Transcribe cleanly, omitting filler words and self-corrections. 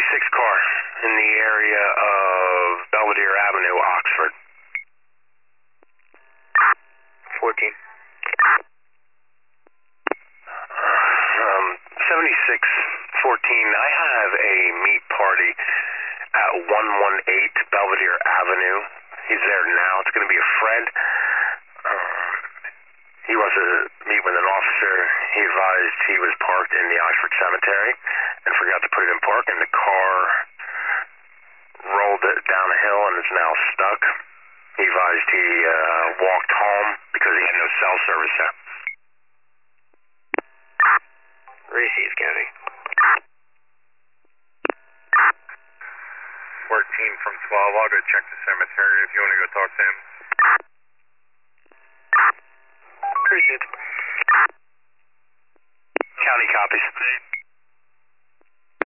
car in the area of Belvedere Avenue, Oxford. 14. 7614, I have a meet party at 118 Belvedere Avenue. He's there now. It's going to be a friend. He wants to meet with an officer. He advised he was parked in the Oxford Cemetery and forgot to put it in park, and the car rolled it down a hill and is now stuck. He advised he walked home because he had no cell service there. Receive, County. 14 from 12. I'll go check the cemetery if you want to go talk to him. Received. County copies.